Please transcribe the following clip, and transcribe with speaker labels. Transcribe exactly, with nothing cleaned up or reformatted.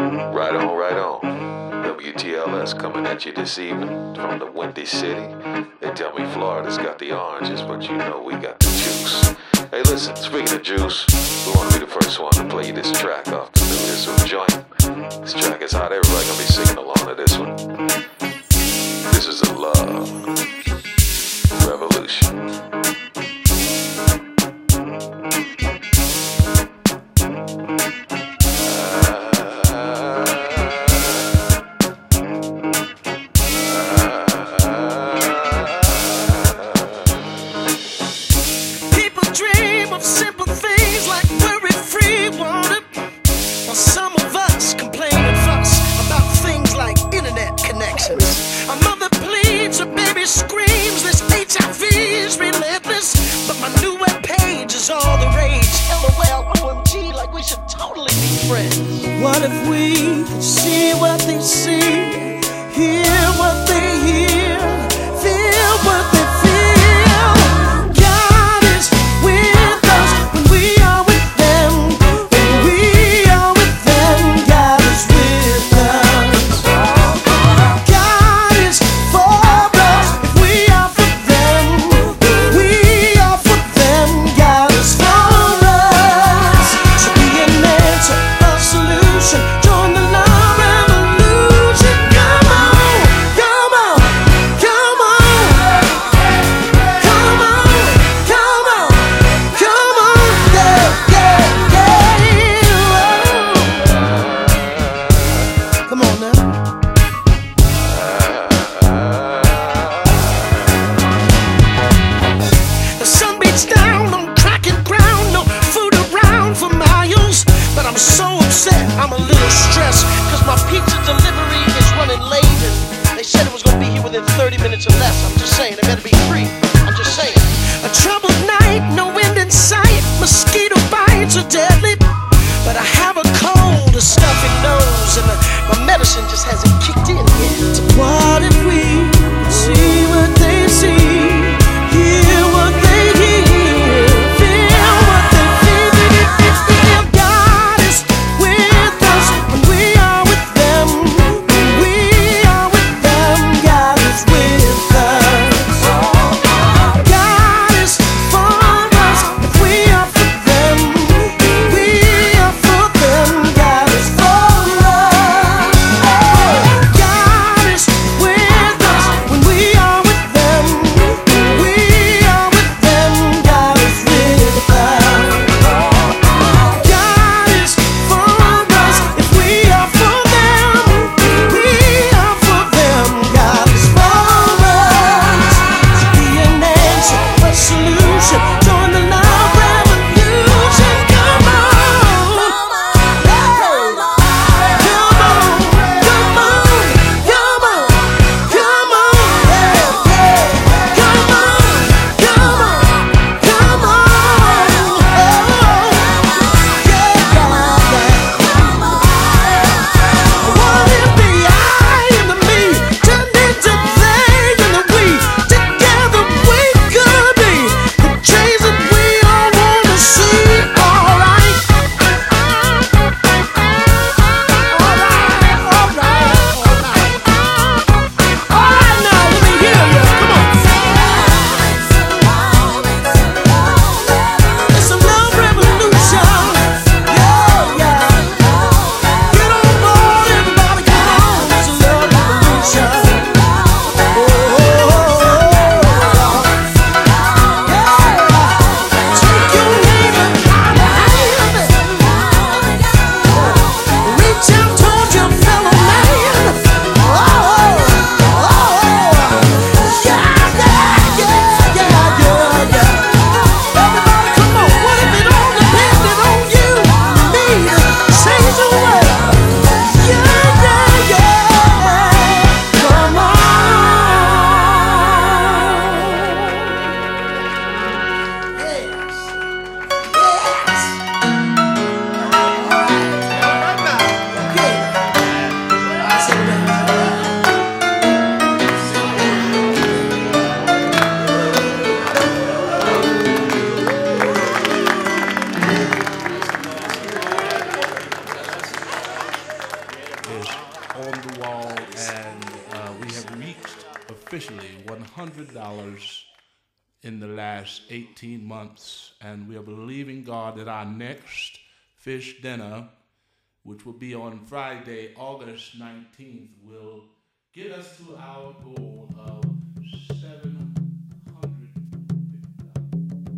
Speaker 1: Right on, right on. W T L S coming at you this evening from the Windy City. They tell me Florida's got the oranges, but you know we got the juice. Hey, listen, speaking of juice, we want to be the first one to play you this track off the new Izzo joint. This track is hot. Everybody gonna be singing along to this one. This is a love revolution.
Speaker 2: Simple things like worry-free water, while some of us complain and fuss about things like internet connections. A mother pleads, a baby screams, this H I V is relentless, but my new web page is all the rage. LOL, O M G, like we should totally be friends. What if we could see what they see, hear what they hear, feel what they feel? I'm so upset, I'm a little stressed, cause my pizza delivery is running late, and they said it was gonna be here within thirty minutes or less. I'm just saying, it better be free. I'm just saying. A troubled night, no end in sight, mosquito bites are deadly, but I have a cold, a stuffy nose, and my medicine just hasn't kicked in yet. What if we could see what they see, hear what they hear, feel what they feel?
Speaker 3: is on the wall, and uh, we have reached officially one hundred dollars in the last eighteen months, and we are believing God that our next fish dinner, which will be on Friday, August nineteenth, will get us to our goal of